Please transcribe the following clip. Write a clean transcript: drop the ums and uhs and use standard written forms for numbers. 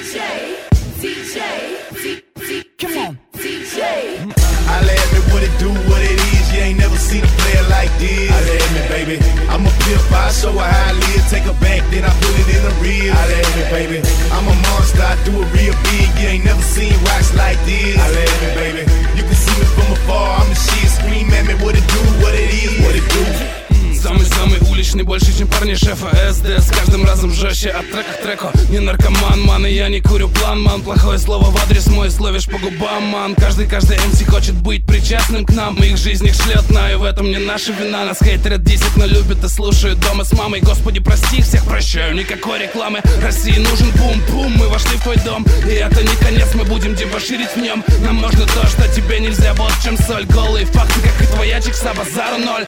Come on. Holla at me, what it do, what it is. You ain't never seen a player like this. Holla at me, baby. I'm a pimp, I show her how I live. Take her back, then I put it in the real. Holla at me, baby. I'm a monster, I do it real big. You ain't never seen rocks like this. Holla at me, baby. You can see me from afar, I'm the shit. Scream at me, what it do, what it is, what it do. Самый-самый уличный, больше, чем парни шефа СД. С каждым разом жестче от трека к треку. Не наркоман, ман, и я не курю план, ман. Плохое слово в адрес мой словишь по губам, ман. Каждый MC хочет быть причастным к нам. Мы их жизнь их шлет на, и в этом не наша вина. Нас хейтерят 10, но любят и слушают дома с мамой. Господи, прости, всех прощаю, никакой рекламы. России нужен бум-бум, мы вошли в твой дом. И это не конец, мы будем дебоширить в нем. Нам нужно то, что тебе нельзя, вот в чем соль. Голые факты, как и твоя чикса, базара ноль.